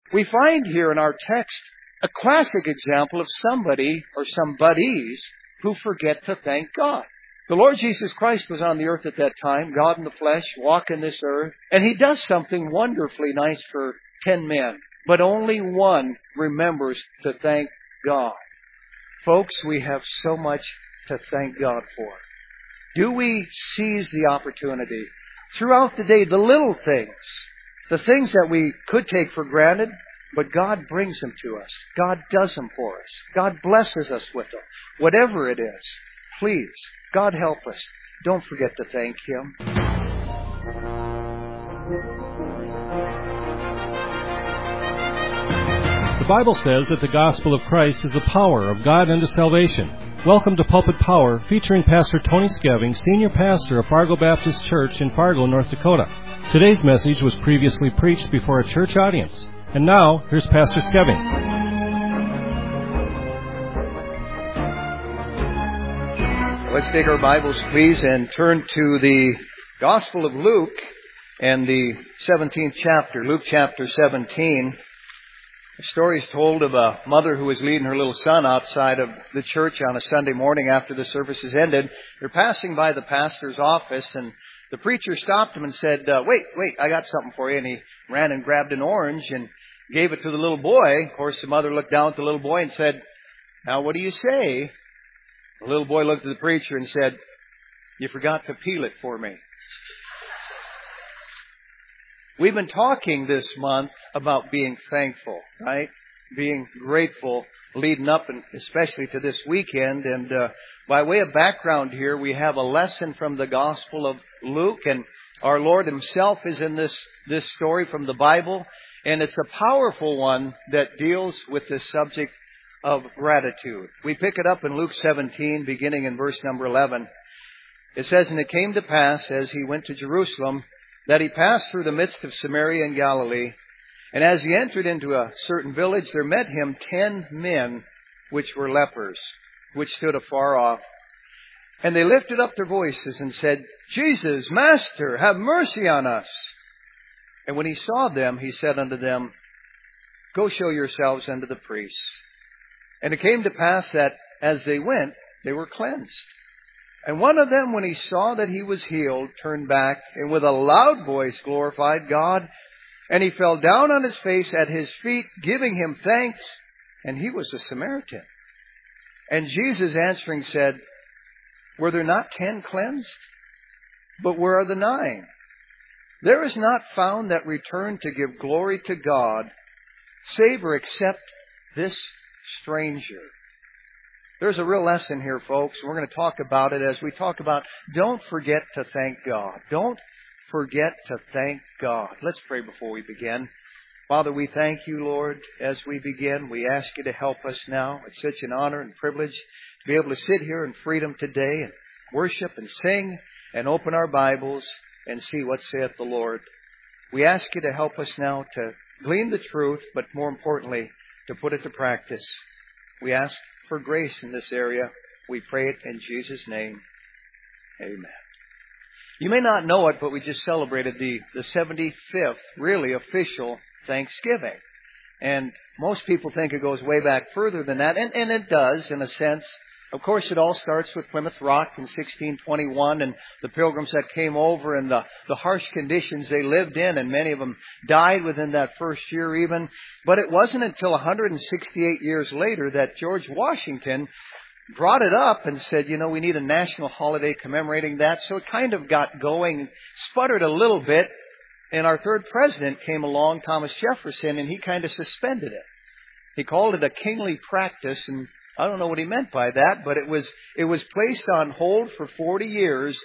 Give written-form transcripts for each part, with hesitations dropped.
We find here in our text a classic example of somebody or somebodies who forget to thank God. The Lord Jesus Christ was on the earth at that time, God in the flesh, walking this earth, and He does something wonderfully nice for 10 men, but only one remembers to thank God. Folks, we have so much to thank God for. Do we seize the opportunity throughout the day, the little things, the things that we could take for granted, but God brings them to us. God does them for us. God blesses us with them. Whatever it is, please, God help us. Don't forget to thank Him. The Bible says that the gospel of Christ is the power of God unto salvation. Welcome to Pulpit Power, featuring Pastor Tony Skeving, Senior Pastor of Fargo Baptist Church in Fargo, North Dakota. Today's message was previously preached before a church audience. And now, here's Pastor Skeving. Let's take our Bibles, please, and turn to the Gospel of Luke and the 17th chapter, Luke chapter 17. The story is told of a mother who was leading her little son outside of the church on a Sunday morning after the services ended. They're passing by the pastor's office, and the preacher stopped him and said, wait, I got something for you. And he ran and grabbed an orange and gave it to the little boy. Of course, the mother looked down at the little boy and said, "Now, what do you say?" The little boy looked at the preacher and said, "You forgot to peel it for me." We've been talking this month about being thankful, right? Being grateful leading up, and especially to this weekend. And by way of background here, we have a lesson from the Gospel of Luke, and our Lord Himself is in this story from the Bible. And it's a powerful one that deals with the subject of gratitude. We pick it up in Luke 17, beginning in verse number 11. It says, "And it came to pass, as He went to Jerusalem, that He passed through the midst of Samaria and Galilee. And as He entered into a certain village, there met Him 10 men which were lepers, which stood afar off. And they lifted up their voices and said, 'Jesus, Master, have mercy on us.' And when He saw them, He said unto them, 'Go show yourselves unto the priests.' And it came to pass that as they went, they were cleansed. And one of them, when he saw that he was healed, turned back, and with a loud voice glorified God. And he fell down on his face at His feet, giving Him thanks. And he was a Samaritan. And Jesus answering said, 'Were there not 10 cleansed? But where are the 9? There is not found that returned to give glory to God, save or except this stranger.'" There's a real lesson here, folks. We're going to talk about it as we talk about don't forget to thank God. Don't forget to thank God. Let's pray before we begin. Father, we thank You, Lord, as we begin. We ask You to help us now. It's such an honor and privilege to be able to sit here in freedom today and worship and sing and open our Bibles and see what saith the Lord. We ask You to help us now to glean the truth, but more importantly, to put it to practice. We ask for grace in this area. We pray it in Jesus' name. Amen. You may not know it, but we just celebrated the 75th, really official Thanksgiving. And most people think it goes way back further than that, and it does in a sense. Of course, it all starts with Plymouth Rock in 1621 and the Pilgrims that came over and the harsh conditions they lived in, and many of them died within that first year even. But it wasn't until 168 years later that George Washington brought it up and said, we need a national holiday commemorating that. So it kind of got going, sputtered a little bit, and our third president came along, Thomas Jefferson, and he kind of suspended it. He called it a kingly practice, and I don't know what he meant by that, but it was placed on hold for 40 years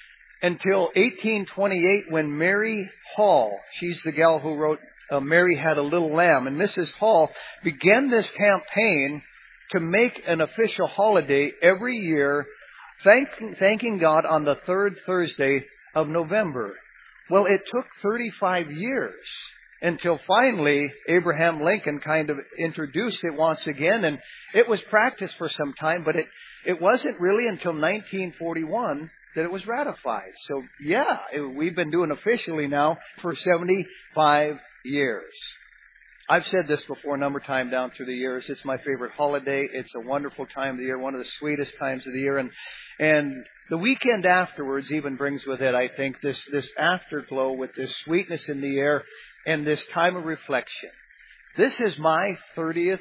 until 1828 when Mary Hall, she's the gal who wrote Mary Had a Little Lamb, and Mrs. Hall began this campaign to make an official holiday every year, thanking God on the third Thursday of November. Well, it took 35 years until finally Abraham Lincoln kind of introduced it once again, and it was practiced for some time, but it wasn't really until 1941 that it was ratified. So we've been doing officially now for 75 years. I've said this before a number of times down through the years. It's my favorite holiday. It's a wonderful time of the year, one of the sweetest times of the year. And the weekend afterwards even brings with it, I think, this afterglow with this sweetness in the air and this time of reflection. This is my 30th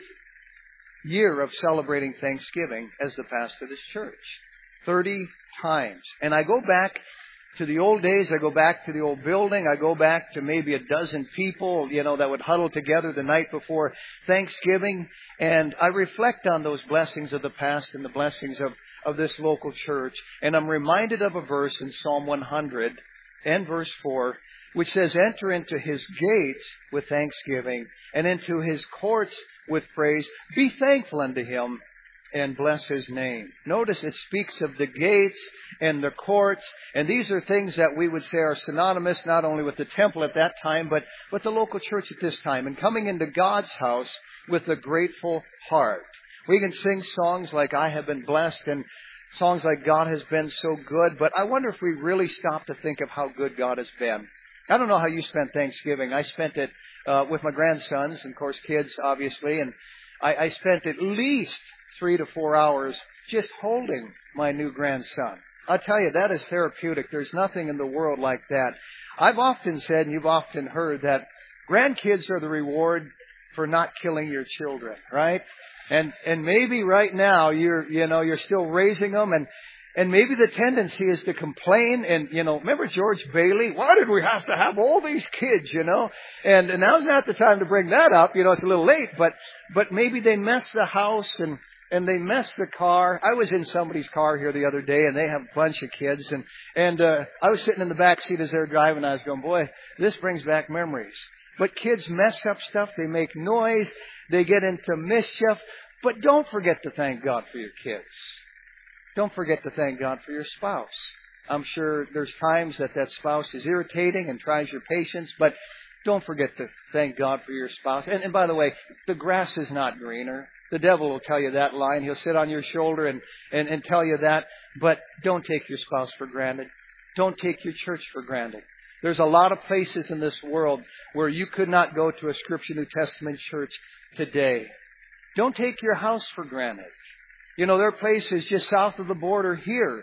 year of celebrating Thanksgiving as the pastor of this church. 30 times. And I go back to the old days. I go back to the old building. I go back to maybe a dozen people, that would huddle together the night before Thanksgiving. And I reflect on those blessings of the past and the blessings of this local church. And I'm reminded of a verse in Psalm 100 and verse 4, which says, enter into his gates with thanksgiving and into his courts with praise. Be thankful unto him and bless his name. Notice it speaks of the gates and the courts, and these are things that we would say are synonymous not only with the temple at that time, but the local church at this time, and coming into God's house with a grateful heart. We can sing songs like I Have Been Blessed and songs like God Has Been So Good, but I wonder if we really stop to think of how good God has been. I don't know how you spent Thanksgiving. I spent it with my grandsons, and of course kids, obviously, and I spent at least 3 to 4 hours just holding my new grandson. I'll tell you, that is therapeutic. There's nothing in the world like that. I've often said, and you've often heard, that grandkids are the reward for not killing your children, right? And maybe right now you're still raising them, and maybe the tendency is to complain and, remember George Bailey? Why did we have to have all these kids, And now's not the time to bring that up. It's a little late, but maybe they mess the house and they mess the car. I was in somebody's car here the other day, and they have a bunch of kids, and I was sitting in the back seat as they were driving. I was going, boy, this brings back memories. But kids mess up stuff. They make noise. They get into mischief. But don't forget to thank God for your kids. Don't forget to thank God for your spouse. I'm sure there's times that spouse is irritating and tries your patience, but don't forget to thank God for your spouse. And by the way, the grass is not greener. The devil will tell you that line. He'll sit on your shoulder and tell you that. But don't take your spouse for granted. Don't take your church for granted. There's a lot of places in this world where you could not go to a Scripture New Testament church today. Don't take your house for granted. There are places just south of the border here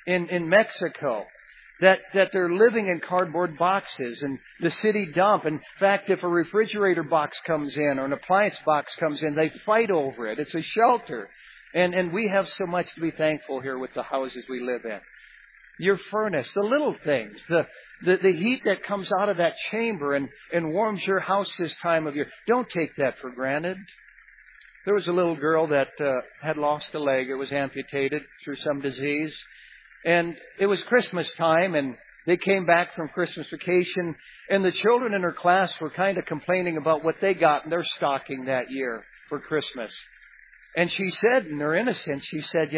in Mexico that they're living in cardboard boxes and the city dump. In fact, if a refrigerator box comes in or an appliance box comes in, they fight over it. It's a shelter. And we have so much to be thankful here with the houses we live in. Your furnace, the little things, the heat that comes out of that chamber and warms your house this time of year. Don't take that for granted. There was a little girl that had lost a leg. It was amputated through some disease. And it was Christmas time, and they came back from Christmas vacation, and the children in her class were kind of complaining about what they got in their stocking that year for Christmas. And she said, in her innocence, she said,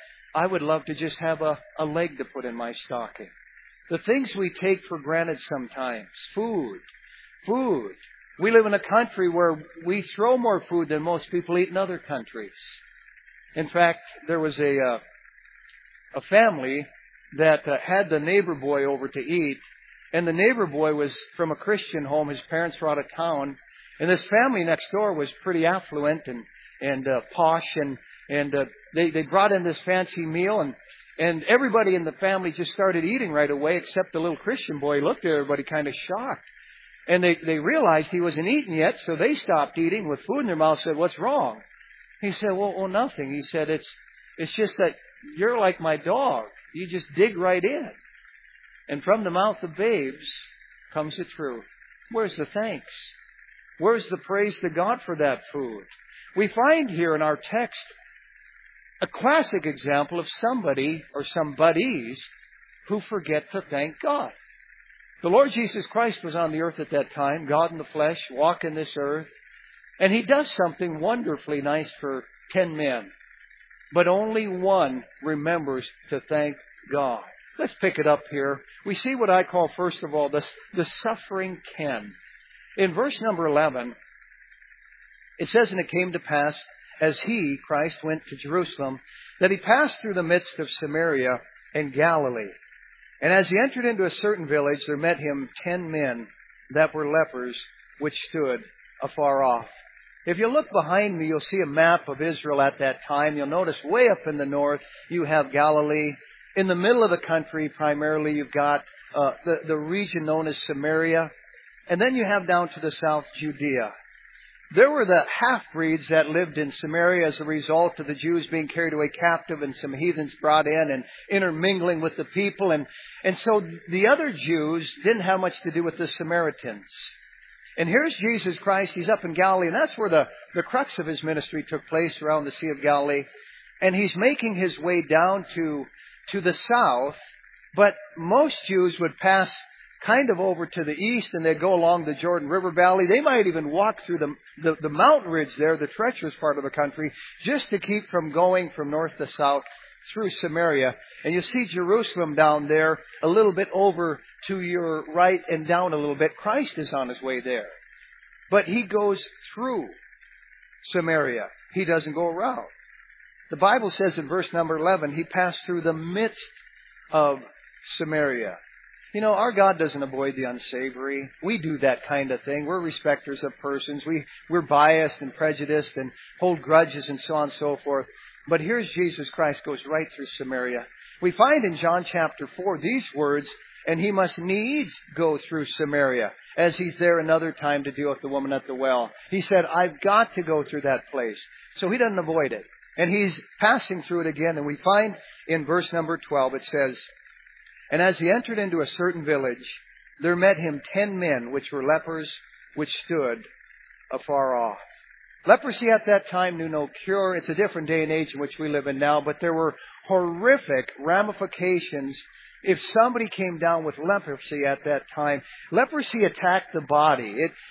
I would love to just have a leg to put in my stocking. The things we take for granted sometimes. Food. We live in a country where we throw more food than most people eat in other countries. In fact, there was a family that had the neighbor boy over to eat, and the neighbor boy was from a Christian home. His parents were out of town, and this family next door was pretty affluent and posh, and they brought in this fancy meal, and everybody in the family just started eating right away, except the little Christian boy. He looked at everybody kind of shocked. And they realized he wasn't eating yet, so they stopped eating with food in their mouth, said, what's wrong? He said, well, nothing. He said, it's just that you're like my dog. You just dig right in. And from the mouth of babes comes the truth. Where's the thanks? Where's the praise to God for that food? We find here in our text a classic example of somebody or some buddies who forget to thank God. The Lord Jesus Christ was on the earth at that time, God in the flesh, walking this earth. And He does something wonderfully nice for 10 men. But only one remembers to thank God. Let's pick it up here. We see what I call, first of all, the suffering Ken. In verse number 11, it says, and it came to pass, as He, Christ, went to Jerusalem, that He passed through the midst of Samaria and Galilee. And as He entered into a certain village, there met Him 10 men that were lepers, which stood afar off. If you look behind me, you'll see a map of Israel at that time. You'll notice way up in the north, you have Galilee. In the middle of the country, primarily, you've got the region known as Samaria. And then you have down to the south, Judea. There were the half-breeds that lived in Samaria as a result of the Jews being carried away captive and some heathens brought in and intermingling with the people. And so the other Jews didn't have much to do with the Samaritans. And here's Jesus Christ. He's up in Galilee, and that's where the crux of His ministry took place, around the Sea of Galilee. And He's making His way down to the south, but most Jews would pass kind of over to the east, and they'd go along the Jordan River Valley. They might even walk through the mountain ridge there, the treacherous part of the country, just to keep from going from north to south through Samaria. And you see Jerusalem down there, a little bit over to your right and down a little bit. Christ is on His way there. But He goes through Samaria. He doesn't go around. The Bible says in verse number 11, He passed through the midst of Samaria. You know, our God doesn't avoid the unsavory. We do that kind of thing. We're respecters of persons. We're biased and prejudiced and hold grudges and so on and so forth. But here's Jesus Christ goes right through Samaria. We find in John chapter 4 these words, and He must needs go through Samaria, as He's there another time to deal with the woman at the well. He said, I've got to go through that place. So He doesn't avoid it. And He's passing through it again. And we find in verse number 12, it says, and as He entered into a certain village, there met Him 10 men which were lepers, which stood afar off. Leprosy at that time knew no cure. It's a different day and age in which we live in now, but there were horrific ramifications if somebody came down with leprosy at that time. Leprosy attacked the body.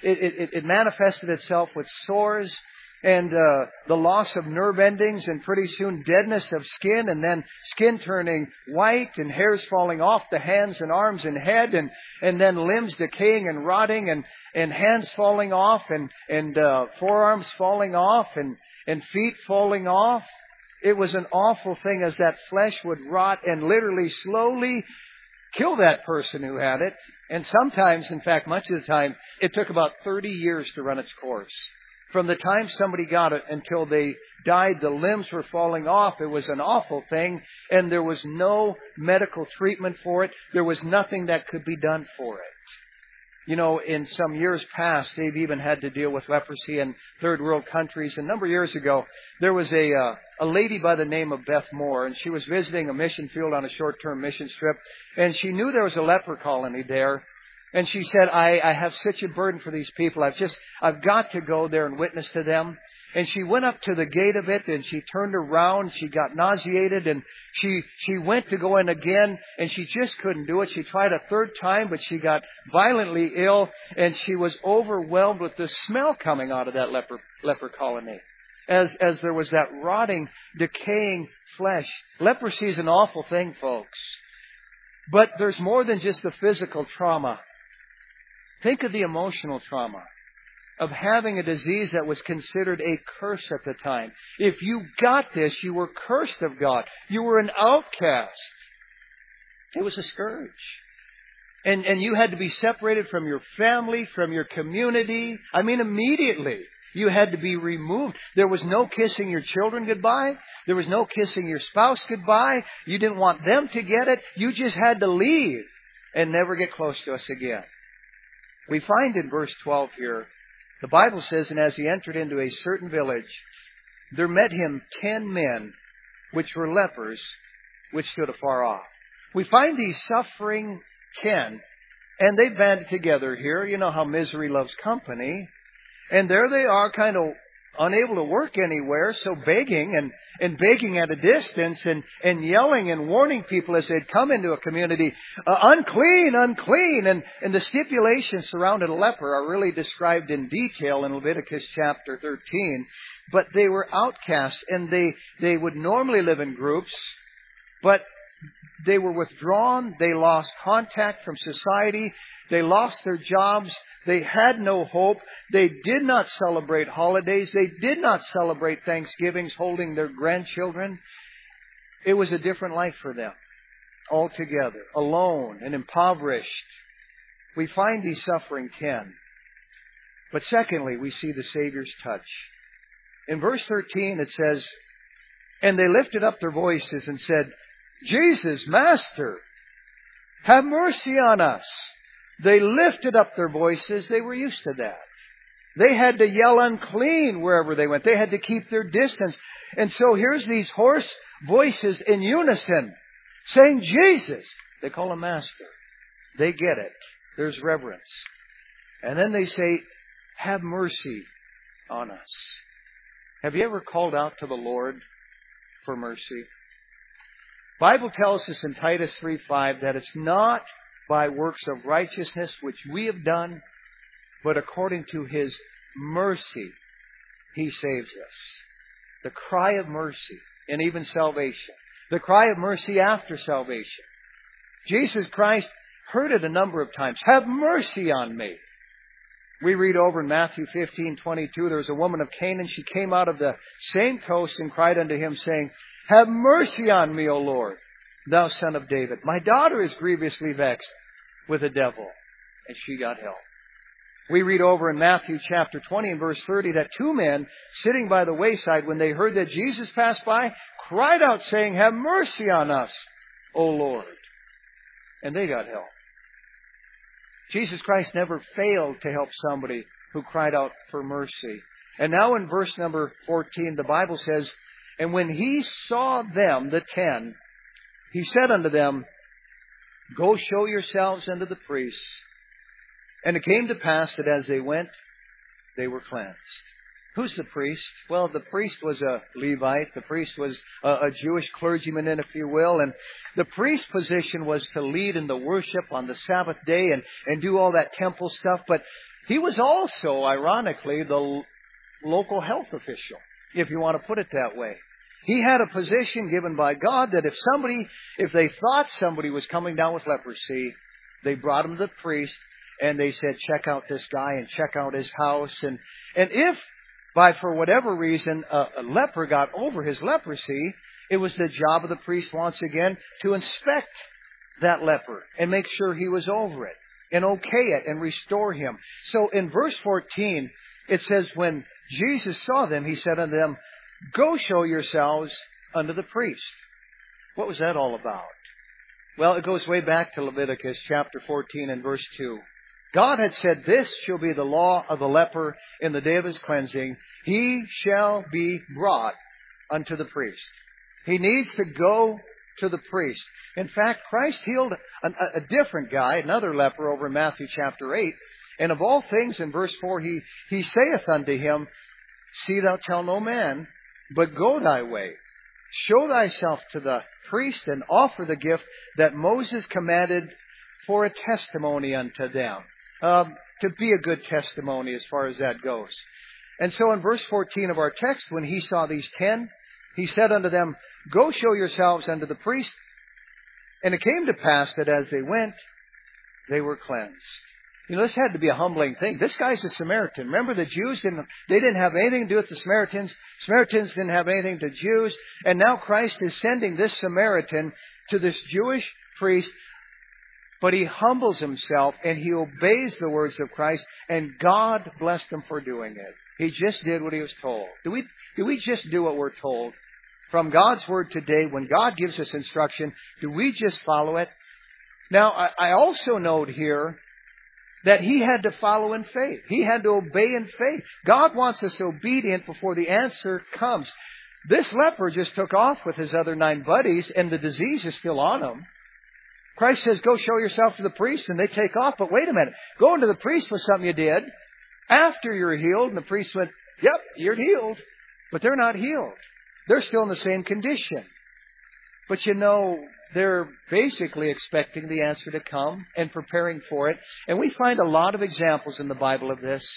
It manifested itself with sores and the loss of nerve endings, and pretty soon deadness of skin, and then skin turning white and hairs falling off the hands and arms and head, and then limbs decaying and rotting, and hands falling off, and forearms falling off, and feet falling off. It was an awful thing as that flesh would rot and literally slowly kill that person who had it. And sometimes, in fact, much of the time, it took about 30 years to run its course. From the time somebody got it until they died, the limbs were falling off. It was an awful thing, and there was no medical treatment for it. There was nothing that could be done for it. You know, in some years past, they've even had to deal with leprosy in third world countries. A number of years ago, there was a lady by the name of Beth Moore, and she was visiting a mission field on a short-term mission trip, and she knew there was a leper colony there. And she said, I have such a burden for these people. I've got to go there and witness to them. And she went up to the gate of it, and she turned around. She got nauseated, and she went to go in again, and she just couldn't do it. She tried a third time, but she got violently ill, and she was overwhelmed with the smell coming out of that leper colony, as there was that rotting, decaying flesh. Leprosy is an awful thing, folks. But there's more than just the physical trauma. Think of the emotional trauma of having a disease that was considered a curse at the time. If you got this, you were cursed of God. You were an outcast. It was a scourge. And you had to be separated from your family, from your community. I mean, immediately. You had to be removed. There was no kissing your children goodbye. There was no kissing your spouse goodbye. You didn't want them to get it. You just had to leave and never get close to us again. We find in verse 12 here, the Bible says, and as he entered into a certain village, there met him 10 men, which were lepers, which stood afar off. We find these suffering 10, and they banded together here. You know how misery loves company. And there they are, kind of unable to work anywhere, so begging and begging at a distance and yelling and warning people as they'd come into a community, unclean, unclean. And the stipulations surrounding a leper are really described in detail in Leviticus chapter 13. But they were outcasts, and they would normally live in groups, but they were withdrawn. They lost contact from society. They lost their jobs. They had no hope. They did not celebrate holidays. They did not celebrate Thanksgivings holding their grandchildren. It was a different life for them altogether, alone and impoverished. We find these suffering 10. But secondly, we see the Savior's touch. In verse 13 it says, "And they lifted up their voices and said, 'Jesus, Master, have mercy on us.'" They lifted up their voices. They were used to that. They had to yell unclean wherever they went. They had to keep their distance. And so here's these hoarse voices in unison saying, "Jesus." They call him Master. They get it. There's reverence. And then they say, "Have mercy on us." Have you ever called out to the Lord for mercy? The Bible tells us in Titus 3:5 that it's not by works of righteousness which we have done, but according to His mercy, He saves us. The cry of mercy and even salvation. The cry of mercy after salvation. Jesus Christ heard it a number of times. "Have mercy on me." We read over in Matthew 15:22, there was a woman of Canaan. She came out of the same coast and cried unto Him, saying, "Have mercy on me, O Lord, thou Son of David. My daughter is grievously vexed with a devil." And she got help. We read over in Matthew chapter 20 and verse 30 that two men sitting by the wayside, when they heard that Jesus passed by, cried out saying, "Have mercy on us, O Lord." And they got help. Jesus Christ never failed to help somebody who cried out for mercy. And now in verse number 14, the Bible says, "And when He saw them, the 10, He said unto them, Go show yourselves unto the priests. And it came to pass that as they went, they were cleansed." Who's the priest? Well, the priest was a Levite. The priest was a Jewish clergyman, if you will. And the priest's position was to lead in the worship on the Sabbath day and do all that temple stuff. But he was also, ironically, the local health official, if you want to put it that way. He had a position given by God that if they thought somebody was coming down with leprosy, they brought him to the priest and they said, "Check out this guy and check out his house." And if for whatever reason, a leper got over his leprosy, it was the job of the priest once again to inspect that leper and make sure he was over it and okay it and restore him. So in verse 14, it says, "When Jesus saw them, He said unto them, Go show yourselves unto the priest." What was that all about? Well, it goes way back to Leviticus chapter 14 and verse 2. God had said, "This shall be the law of the leper in the day of his cleansing. He shall be brought unto the priest." He needs to go to the priest. In fact, Christ healed a different guy, another leper, over in Matthew chapter 8. And of all things, in verse 4, he saith unto him, "See thou tell no man, but go thy way. Show thyself to the priest and offer the gift that Moses commanded for a testimony unto them." To be a good testimony as far as that goes. And so in verse 14 of our text, when He saw these 10, He said unto them, "Go show yourselves unto the priest." And it came to pass that as they went, they were cleansed. You know, this had to be a humbling thing. This guy's a Samaritan. Remember, the Jews didn't have anything to do with the Samaritans. Samaritans didn't have anything to Jews. And now Christ is sending this Samaritan to this Jewish priest. But he humbles himself and he obeys the words of Christ, and God blessed him for doing it. He just did what he was told. Do we just do what we're told? From God's Word today, when God gives us instruction, do we just follow it? Now, I also note here that he had to follow in faith. He had to obey in faith. God wants us obedient before the answer comes. This leper just took off with his other 9 buddies, and the disease is still on him. Christ says, "Go show yourself to the priest," and they take off. But wait a minute. Going to the priest was something you did after you're healed. And the priest went, "Yep, you're healed." But they're not healed. They're still in the same condition. But you know, they're basically expecting the answer to come and preparing for it. And we find a lot of examples in the Bible of this.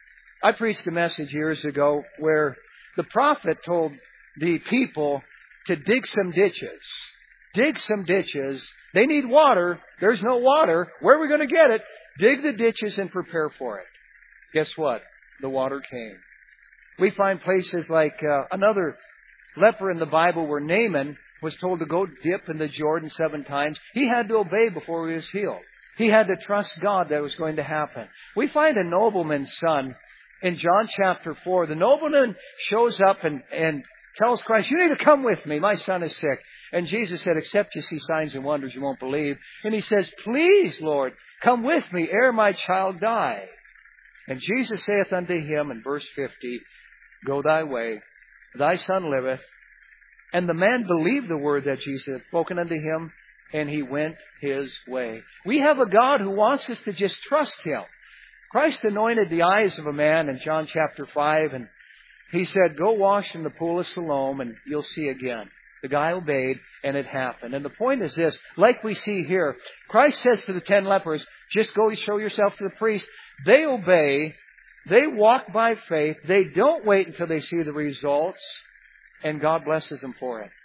I preached a message years ago where the prophet told the people to dig some ditches. Dig some ditches. They need water. There's no water. Where are we going to get it? Dig the ditches and prepare for it. Guess what? The water came. We find places like another leper in the Bible where Naaman was told to go dip in the Jordan 7 times. He had to obey before he was healed. He had to trust God that it was going to happen. We find a nobleman's son in John chapter 4, the nobleman shows up and tells Christ, you need to come with me. My son is sick. And Jesus said, except you see signs and wonders, you won't believe. And he says, please, Lord, come with me ere my child die. And Jesus saith unto him in verse 50, go thy way, thy son liveth. And the man believed the word that Jesus had spoken unto him, and he went his way. We have a God who wants us to just trust Him. Christ anointed the eyes of a man in John chapter 5, and He said, go wash in the pool of Siloam, and you'll see again. The guy obeyed, and it happened. And the point is this, like we see here, Christ says to the 10 lepers, just go show yourself to the priest. They obey. They walk by faith. They don't wait until they see the results. And God blesses them for it.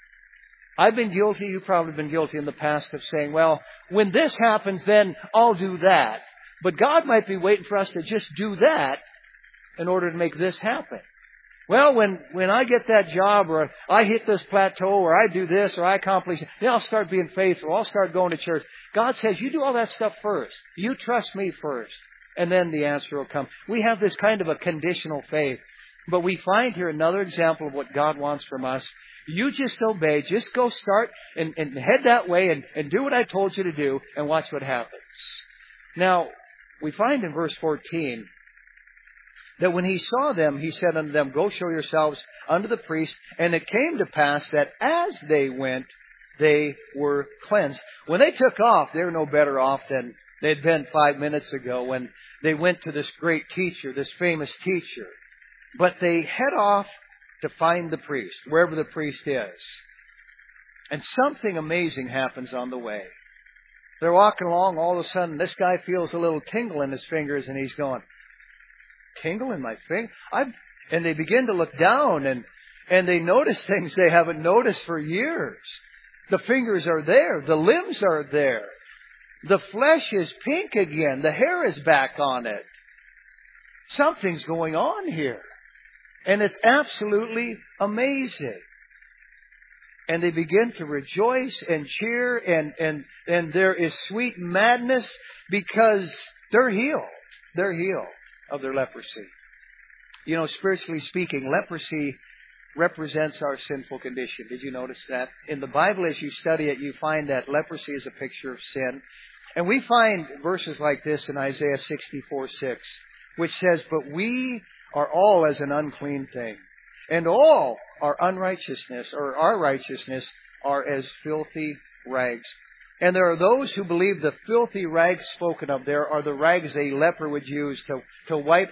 I've been guilty, you've probably been guilty in the past of saying, well, when this happens, then I'll do that. But God might be waiting for us to just do that in order to make this happen. Well, when I get that job, or I hit this plateau, or I do this, or I accomplish it, then I'll start being faithful. I'll start going to church. God says, you do all that stuff first. You trust me first. And then the answer will come. We have this kind of a conditional faith. But we find here another example of what God wants from us. You just obey. Just go start and head that way and do what I told you to do and watch what happens. Now, we find in verse 14 that when He saw them, He said unto them, go show yourselves unto the priest. And it came to pass that as they went, they were cleansed. When they took off, they were no better off than they'd been 5 minutes ago when they went to this great teacher, this famous teacher. But they head off to find the priest, wherever the priest is. And something amazing happens on the way. They're walking along, all of a sudden this guy feels a little tingle in his fingers, and he's going, tingle in my finger? And they begin to look down, and they notice things they haven't noticed for years. The fingers are there. The limbs are there. The flesh is pink again. The hair is back on it. Something's going on here. And it's absolutely amazing. And they begin to rejoice and cheer, and there is sweet madness because they're healed. They're healed of their leprosy. You know, spiritually speaking, leprosy represents our sinful condition. Did you notice that? In the Bible, as you study it, you find that leprosy is a picture of sin. And we find verses like this in Isaiah 64:6, which says, but we are all as an unclean thing, and all our unrighteousness, or our righteousness, are as filthy rags. And there are those who believe the filthy rags spoken of there are the rags a leper would use to wipe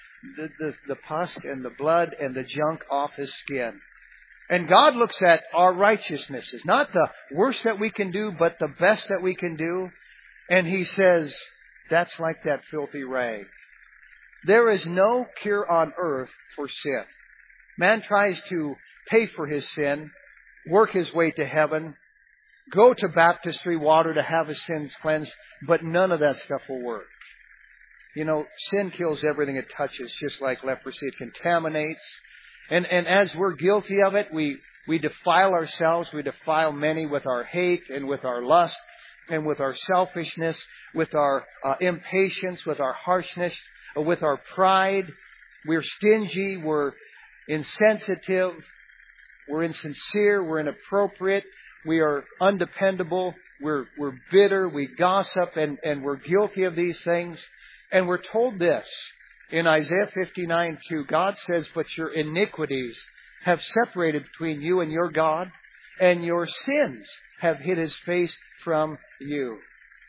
the pus and the blood and the junk off his skin. And God looks at our righteousnesses, not the worst that we can do, but the best that we can do. And He says, that's like that filthy rag. There is no cure on earth for sin. Man tries to pay for his sin, work his way to heaven, go to baptistry water to have his sins cleansed, but none of that stuff will work. You know, sin kills everything it touches, just like leprosy. It contaminates. And as we're guilty of it, we defile ourselves. We defile many with our hate and with our lust and with our selfishness, with our impatience, with our harshness, with our pride. We're stingy. We're insensitive. We're insincere. We're inappropriate. We are undependable. We're bitter. We gossip, and we're guilty of these things. And we're told this in Isaiah 59:2. God says, but your iniquities have separated between you and your God, and your sins have hid His face from you.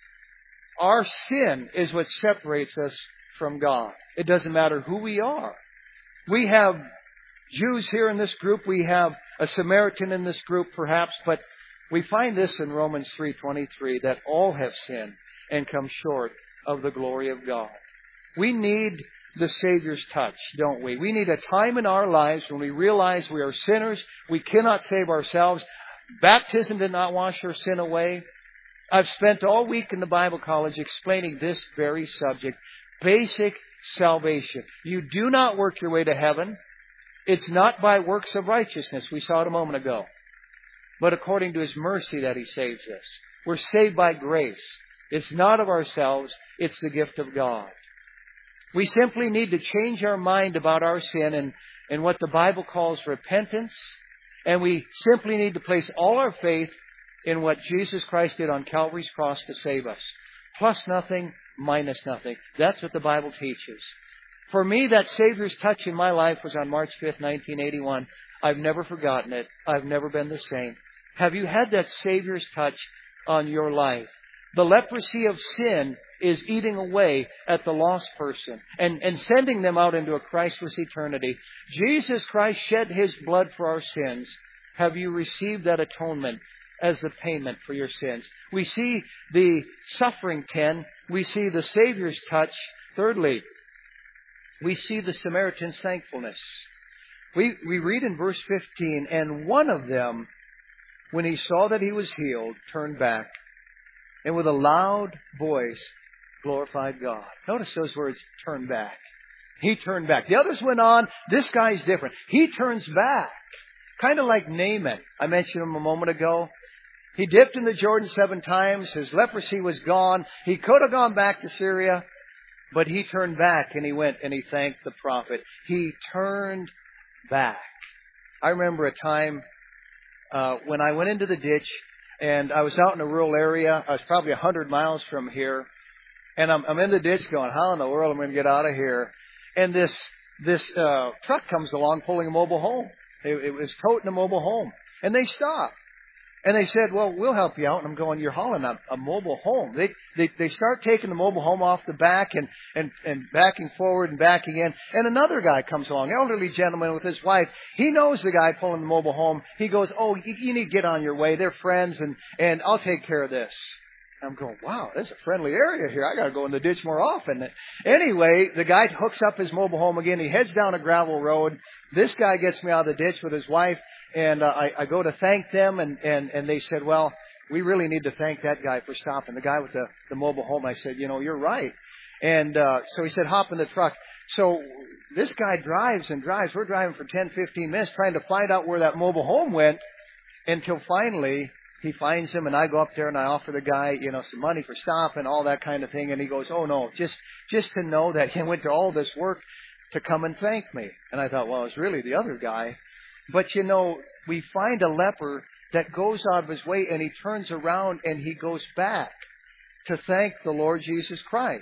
Our sin is what separates us from God. It doesn't matter who we are. We have Jews here in this group. We have a Samaritan in this group, perhaps, but we find this in Romans 3:23, that all have sinned and come short of the glory of God. We need the Savior's touch, don't we? We need a time in our lives when we realize we are sinners. We cannot save ourselves. Baptism did not wash our sin away. I've spent all week in the Bible college explaining this very subject. Basic salvation. You do not work your way to heaven. It's not by works of righteousness. We saw it a moment ago. But according to His mercy that He saves us. We're saved by grace. It's not of ourselves. It's the gift of God. We simply need to change our mind about our sin and what the Bible calls repentance. And we simply need to place all our faith in what Jesus Christ did on Calvary's cross to save us. Plus nothing, minus nothing. That's what the Bible teaches. For me, that Savior's touch in my life was on March 5th, 1981. I've never forgotten it. I've never been the same. Have you had that Savior's touch on your life? The leprosy of sin is eating away at the lost person and sending them out into a Christless eternity. Jesus Christ shed His blood for our sins. Have you received that atonement as the payment for your sins? We see the suffering 10. We see the Savior's touch. Thirdly, we see the Samaritan's thankfulness. We read in verse 15, and one of them, when he saw that he was healed, turned back, and with a loud voice glorified God. Notice those words, turn back. He turned back. The others went on. This guy's different. He turns back. Kind of like Naaman. I mentioned him a moment ago. He dipped in the Jordan 7 times. His leprosy was gone. He could have gone back to Syria, but he turned back and he went and he thanked the prophet. He turned back. I remember a time when I went into the ditch and I was out in a rural area. I was probably 100 miles from here. And I'm in the ditch going, how in the world am I going to get out of here? And this truck comes along pulling a mobile home. It was toting a mobile home. And they stopped. And they said, well, we'll help you out. And I'm going, you're hauling a mobile home. They start taking the mobile home off the back and backing forward and backing in. And another guy comes along, elderly gentleman with his wife. He knows the guy pulling the mobile home. He goes, oh, you need to get on your way. They're friends and I'll take care of this. I'm going, wow, this is a friendly area here. I got to go in the ditch more often. Anyway, the guy hooks up his mobile home again. He heads down a gravel road. This guy gets me out of the ditch with his wife. And I go to thank them, and they said, well, we really need to thank that guy for stopping. The guy with the mobile home, I said, you know, you're right. And so he said, hop in the truck. So this guy drives and drives. We're driving for 10, 15 minutes trying to find out where that mobile home went until finally he finds him, and I go up there and I offer the guy, you know, some money for stopping, all that kind of thing. And he goes, oh, no, just to know that he went to all this work to come and thank me. And I thought, well, it's really the other guy. But, you know, we find a leper that goes out of his way and he turns around and he goes back to thank the Lord Jesus Christ.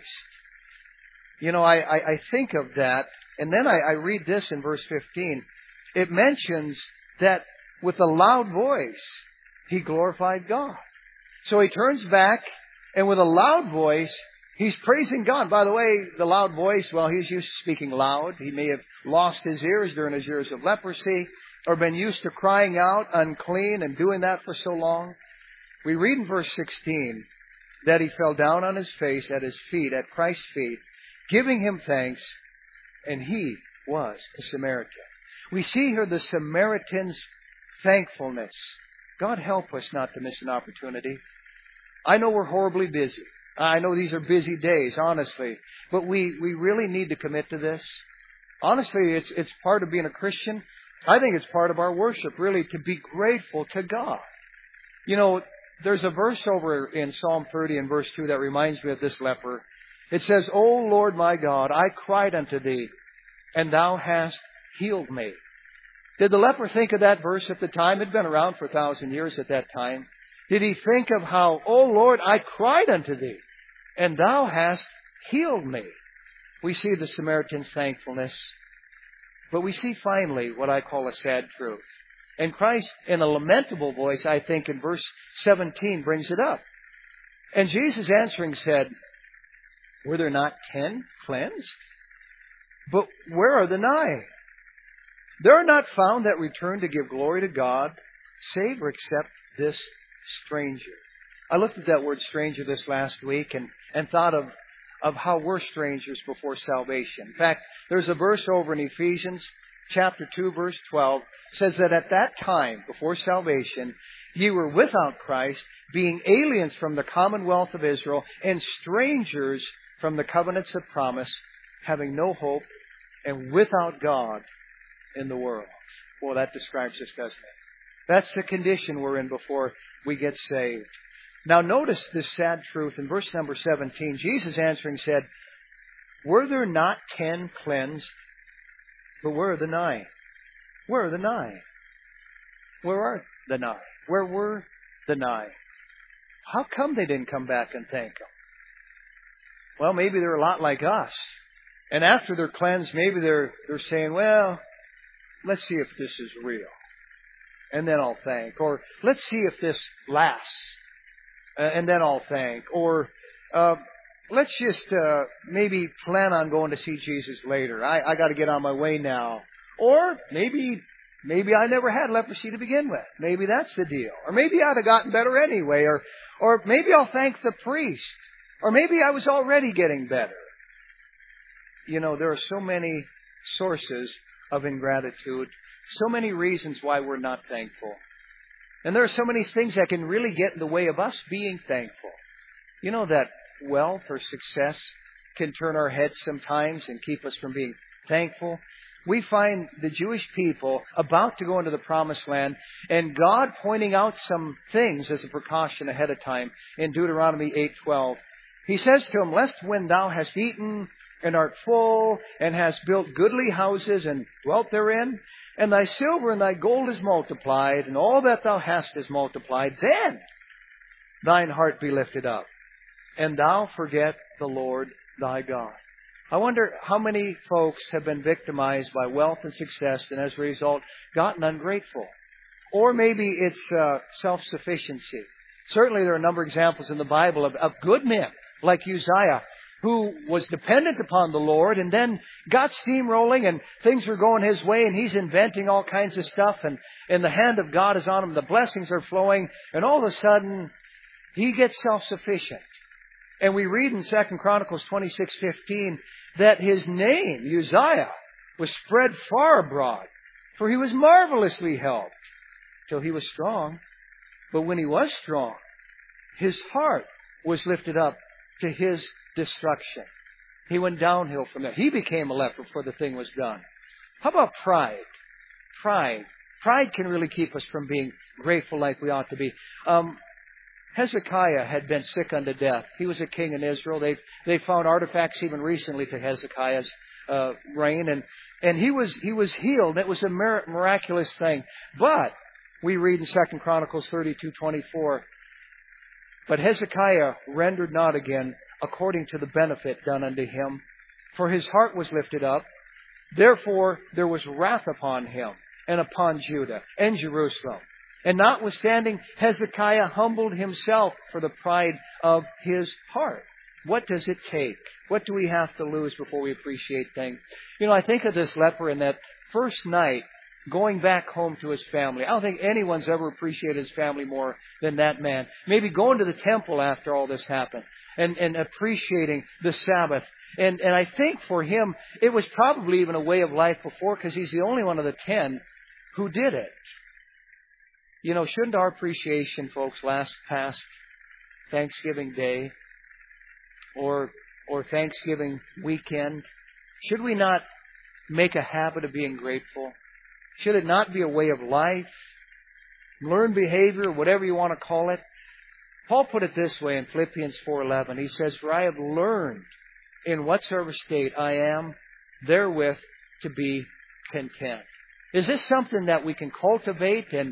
You know, I think of that. And then I read this in verse 15. It mentions that with a loud voice, he glorified God. So he turns back and with a loud voice, he's praising God. By the way, the loud voice, well, he's used to speaking loud. He may have lost his ears during his years of leprosy, or been used to crying out unclean and doing that for so long. We read in verse 16 that he fell down on his face at his feet, at Christ's feet, giving him thanks, and he was a Samaritan. We see here the Samaritan's thankfulness. God help us not to miss an opportunity. I know we're horribly busy. I know these are busy days, honestly, but we really need to commit to this. Honestly, it's part of being a Christian. I think it's part of our worship, really, to be grateful to God. You know, there's a verse over in Psalm 30 and verse 2 that reminds me of this leper. It says, O Lord my God, I cried unto thee, and thou hast healed me. Did the leper think of that verse at the time? It had been around for 1,000 years at that time. Did he think of how, O Lord, I cried unto thee, and thou hast healed me? We see the Samaritan's thankfulness. But we see finally what I call a sad truth. And Christ, in a lamentable voice, I think in verse 17, brings it up. And Jesus answering said, were there not 10 cleansed? But where are the 9? There are not found that return to give glory to God, save or except this stranger. I looked at that word stranger this last week and thought of how we're strangers before salvation. In fact, there's a verse over in Ephesians chapter 2, verse 12, says that at that time, before salvation, ye were without Christ, being aliens from the commonwealth of Israel, and strangers from the covenants of promise, having no hope, and without God in the world. Well, that describes us, doesn't it? That's the condition we're in before we get saved. Now notice this sad truth in verse number 17. Jesus answering said, Were there not 10 cleansed? But where are the 9? Where are the 9? Where are the 9? Where were the 9? How come they didn't come back and thank Him? Well, maybe they're a lot like us. And after they're cleansed, maybe they're saying, well, let's see if this is real. And then I'll thank. Or let's see if this lasts. And then I'll thank. Or let's just maybe plan on going to see Jesus later. I got to get on my way now. Or maybe I never had leprosy to begin with. Maybe that's the deal. Or maybe I'd have gotten better anyway. Or maybe I'll thank the priest. Or maybe I was already getting better. You know, there are so many sources of ingratitude. So many reasons why we're not thankful. And there are so many things that can really get in the way of us being thankful. You know that wealth or success can turn our heads sometimes and keep us from being thankful. We find the Jewish people about to go into the Promised Land and God pointing out some things as a precaution ahead of time in Deuteronomy 8:12. He says to them, lest when thou hast eaten and art full and hast built goodly houses and dwelt therein, and thy silver and thy gold is multiplied, and all that thou hast is multiplied, then thine heart be lifted up, and thou forget the Lord thy God. I wonder how many folks have been victimized by wealth and success and as a result gotten ungrateful. Or maybe it's self-sufficiency. Certainly there are a number of examples in the Bible of good men like Uzziah, who was dependent upon the Lord and then got steamrolling and things were going his way and he's inventing all kinds of stuff and the hand of God is on him. The blessings are flowing and all of a sudden he gets self-sufficient. And we read in 2 Chronicles 26:15 that his name, Uzziah, was spread far abroad, for he was marvelously helped till he was strong. But when he was strong, his heart was lifted up to his destruction. He went downhill from there. He became a leper before the thing was done. How about pride? Pride can really keep us from being grateful like we ought to be. Hezekiah had been sick unto death. He was a king in Israel. They found artifacts even recently to Hezekiah's reign, and he was healed. It was a miraculous thing. But we read in 2 Chronicles 32:24, but Hezekiah rendered not again according to the benefit done unto him, for his heart was lifted up. Therefore there was wrath upon him and upon Judah and Jerusalem. And notwithstanding, Hezekiah humbled himself for the pride of his heart. What does it take? What do we have to lose before we appreciate things? You know, I think of this leper in that first night going back home to his family. I don't think anyone's ever appreciated his family more than that man. Maybe going to the temple after all this happened and appreciating the Sabbath. And I think for him, it was probably even a way of life before because he's the only one of the 10 who did it. You know, shouldn't our appreciation, folks, last past Thanksgiving Day or Thanksgiving weekend? Should we not make a habit of being grateful? Should it not be a way of life? Learned behavior, whatever you want to call it. Paul put it this way in Philippians 4:11. He says, for I have learned in whatsoever state I am, therewith to be content. Is this something that we can cultivate and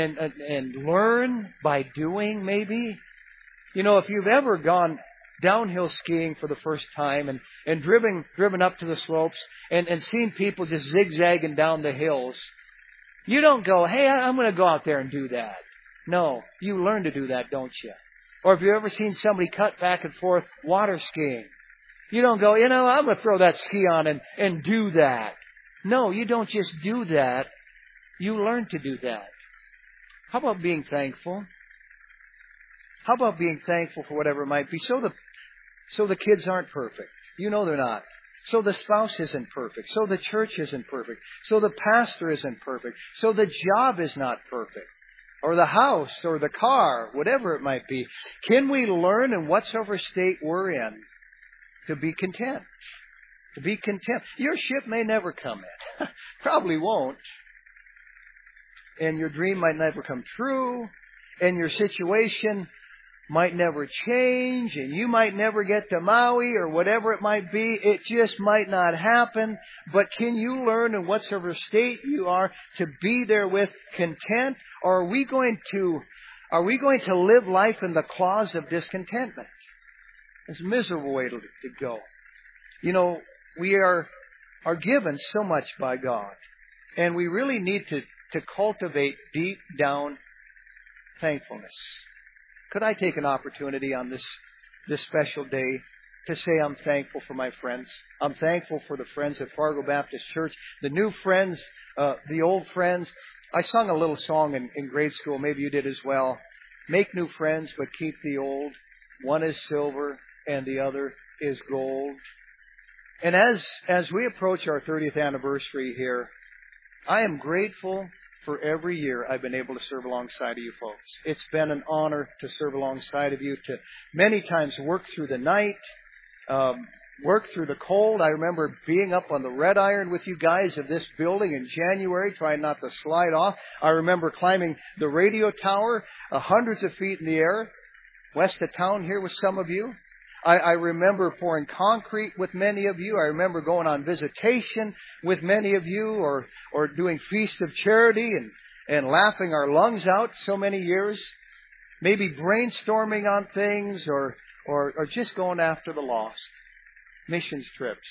learn by doing, maybe? You know, if you've ever gone downhill skiing for the first time and driven up to the slopes and seen people just zigzagging down the hills, you don't go, hey, I'm going to go out there and do that. No, you learn to do that, don't you? Or if you've ever seen somebody cut back and forth water skiing, you don't go, I'm going to throw that ski on and do that. No, you don't just do that. You learn to do that. How about being thankful? How about being thankful for whatever it might be? So the kids aren't perfect. You know they're not. So the spouse isn't perfect. So the church isn't perfect. So the pastor isn't perfect. So the job is not perfect. Or the house or the car, whatever it might be. Can we learn in whatsoever state we're in to be content? To be content. Your ship may never come in. Probably won't. And your dream might never come true. And your situation might never change, and you might never get to Maui or whatever it might be. It just might not happen. But can you learn in whatsoever state you are to be there with content? Or are we going to live life in the claws of discontentment? It's a miserable way to go. You know, we are given so much by God. And we really need to cultivate deep down thankfulness. Could I take an opportunity on this special day to say I'm thankful for my friends? I'm thankful for the friends at Fargo Baptist Church, the new friends, the old friends. I sung a little song in grade school, maybe you did as well. Make new friends, but keep the old. One is silver and the other is gold. And as we approach our 30th anniversary here, I am grateful for every year I've been able to serve alongside of you folks. It's been an honor to serve alongside of you, to many times work through the night, work through the cold. I remember being up on the red iron with you guys of this building in January, trying not to slide off. I remember climbing the radio tower hundreds of feet in the air, west of town here with some of you. I remember pouring concrete with many of you. I remember going on visitation with many of you, or doing feasts of charity and laughing our lungs out so many years. Maybe brainstorming on things or just going after the lost. Missions trips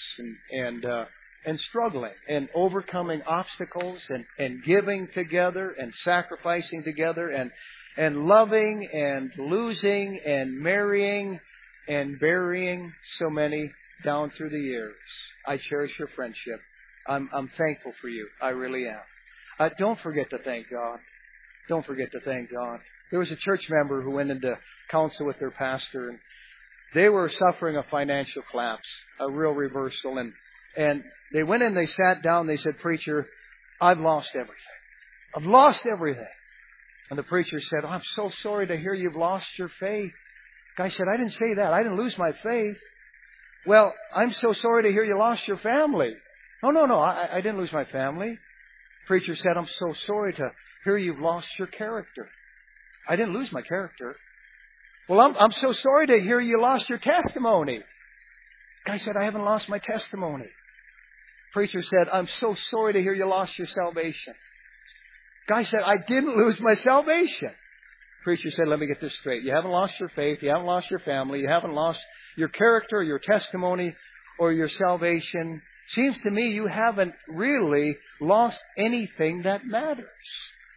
and struggling and overcoming obstacles and giving together and sacrificing together and loving and losing and marrying and burying so many down through the years. I cherish your friendship. I'm thankful for you. I really am. Don't forget to thank God. Don't forget to thank God. There was a church member who went into counsel with their pastor, and they were suffering a financial collapse, a real reversal. And they went in, they sat down, they said, "Preacher, I've lost everything. I've lost everything." And the preacher said, "Oh, I'm so sorry to hear you've lost your faith." Guy said, "I didn't say that. I didn't lose my faith." "Well, I'm so sorry to hear you lost your family." No, I didn't lose my family." Preacher said, "I'm so sorry to hear you've lost your character." "I didn't lose my character." "Well, I'm so sorry to hear you lost your testimony." Guy said, "I haven't lost my testimony." Preacher said, "I'm so sorry to hear you lost your salvation." Guy said, "I didn't lose my salvation." Preacher said, "Let me get this straight. You haven't lost your faith. You haven't lost your family. You haven't lost your character, your testimony, or your salvation. Seems to me you haven't really lost anything that matters."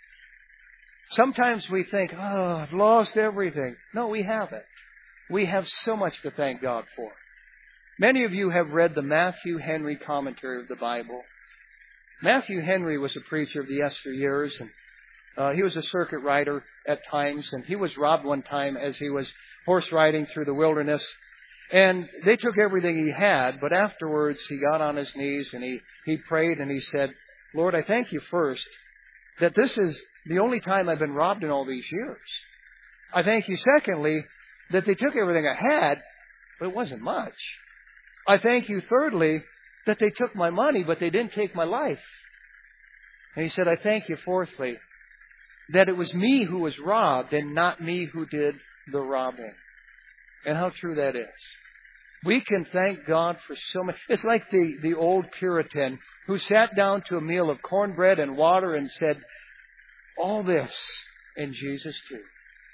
Sometimes we think, "Oh, I've lost everything." No, we haven't. We have so much to thank God for. Many of you have read the Matthew Henry commentary of the Bible. Matthew Henry was a preacher of the yesteryears, and he was a circuit rider at times, and he was robbed one time as he was horse riding through the wilderness. And they took everything he had, but afterwards he got on his knees and he prayed and he said, "Lord, I thank you first that this is the only time I've been robbed in all these years. I thank you secondly that they took everything I had, but it wasn't much. I thank you thirdly that they took my money, but they didn't take my life." And he said, "I thank you fourthly that it was me who was robbed and not me who did the robbing." And how true that is. We can thank God for so much. It's like the old Puritan who sat down to a meal of cornbread and water and said, "All this in Jesus too.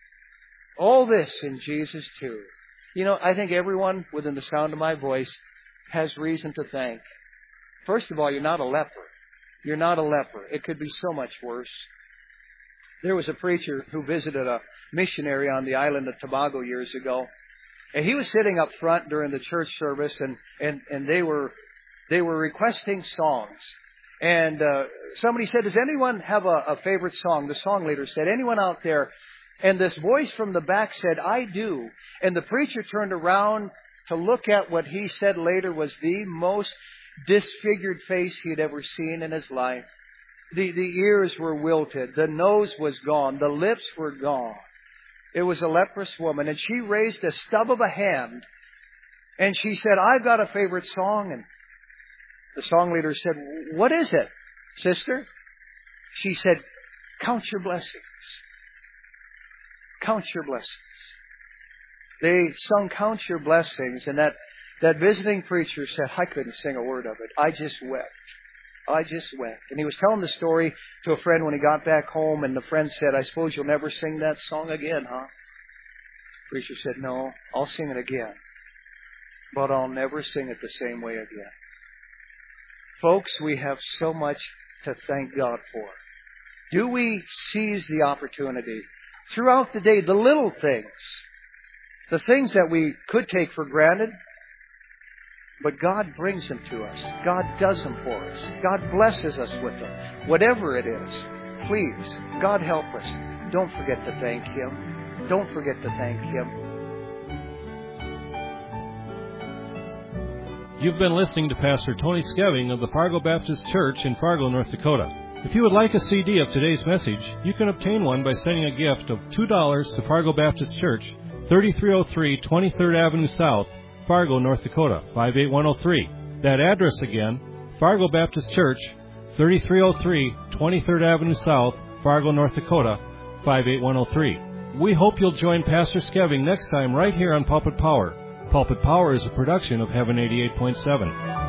All this in Jesus too." You know, I think everyone within the sound of my voice has reason to thank. First of all, you're not a leper. You're not a leper. It could be so much worse. There was a preacher who visited a missionary on the island of Tobago years ago. And he was sitting up front during the church service, and they were requesting songs. And somebody said, "Does anyone have a favorite song?" The song leader said, "Anyone out there?" And this voice from the back said, "I do." And the preacher turned around to look at what he said later was the most disfigured face he had ever seen in his life. The ears were wilted. The nose was gone. The lips were gone. It was a leprous woman, and she raised a stub of a hand, and she said, "I've got a favorite song." And the song leader said, "What is it, sister?" She said, "Count your blessings. Count your blessings." They sung Count Your Blessings, and that visiting preacher said, I couldn't sing a word of it. I just wept. I just wept. And he was telling the story to a friend when he got back home, and the friend said, I suppose you'll never sing that song again, huh? The preacher said, no, I'll sing it again. But I'll never sing it the same way again. Folks, we have so much to thank God for. Do we seize the opportunity throughout the day, the little things, the things that we could take for granted, but God brings them to us. God does them for us. God blesses us with them. Whatever it is, please, God help us. Don't forget to thank Him. Don't forget to thank Him. You've been listening to Pastor Tony Skeving of the Fargo Baptist Church in Fargo, North Dakota. If you would like a CD of today's message, you can obtain one by sending a gift of $2 to Fargo Baptist Church, 3303 23rd Avenue South, Fargo, North Dakota, 58103. That address again, Fargo Baptist Church, 3303 23rd Avenue South, Fargo, North Dakota, 58103. We hope you'll join Pastor Skeving next time right here on Pulpit Power. Pulpit Power is a production of Heaven 88.7.